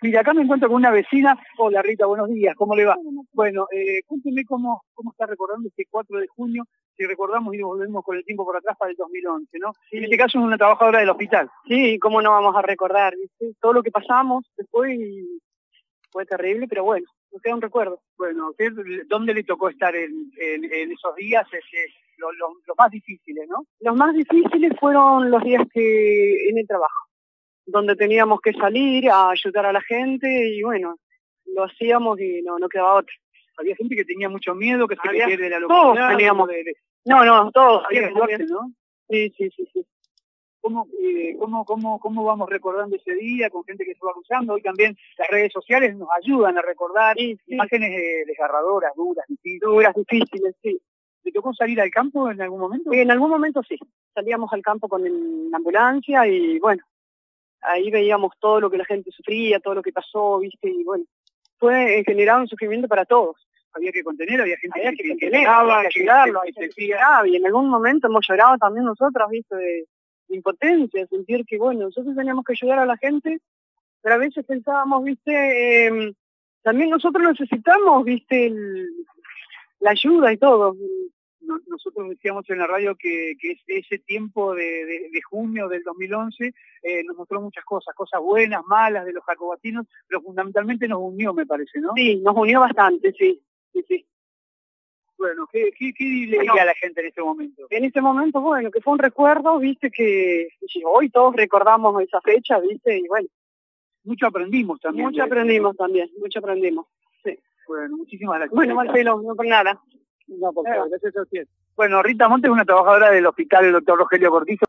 Mira, acá me encuentro con una vecina. Hola Rita, buenos días, ¿cómo le va? Bueno, cuénteme cómo está recordando este 4 de junio, si recordamos y volvemos con el tiempo por atrás para el 2011, ¿no? Sí. En este caso es una trabajadora del hospital. Sí, cómo no vamos a recordar, ¿viste? Todo lo que pasamos después fue terrible, pero bueno, nos queda un recuerdo. Bueno, ¿dónde le tocó estar en esos días? Los más difíciles, ¿no? Los más difíciles fueron los días que en el trabajo, donde teníamos que salir a ayudar a la gente y bueno, lo hacíamos y no quedaba otra. Había gente que tenía mucho miedo, que se pierde la localidad. Todos teníamos. Todos. Había que muerte, ¿no? Sí. ¿Cómo vamos recordando ese día con gente que se va cruzando? Hoy también las redes sociales nos ayudan a recordar imágenes desgarradoras, duras, difíciles, sí. ¿Te tocó salir al campo en algún momento? En algún momento sí. Salíamos al campo con la ambulancia y bueno, ahí veíamos todo lo que la gente sufría, todo lo que pasó, ¿viste? Y bueno, fue en general un sufrimiento para todos. Había que contener, había gente que contenerlo, que ayudarlo, y en algún momento hemos llorado también nosotros, ¿viste? De impotencia, sentir que, bueno, nosotros teníamos que ayudar a la gente, pero a veces pensábamos, ¿viste? También nosotros necesitamos, ¿viste? La ayuda y todo. Nosotros decíamos en la radio que ese tiempo de junio del 2011 nos mostró muchas cosas buenas, malas de los jacobatinos, pero fundamentalmente nos unió, me parece, ¿no? Sí, nos unió bastante, sí. Bueno, ¿qué le diría a la gente en este momento? En este momento, bueno, que fue un recuerdo, viste, que hoy todos recordamos esa fecha, viste, y bueno. Mucho aprendimos también. Mucho aprendimos, sí. Bueno, muchísimas gracias. Bueno, Marcelo, no por nada. No, por favor, gracias a usted. Bueno, Rita Montes es una trabajadora del hospital, el doctor Rogelio Cortizo.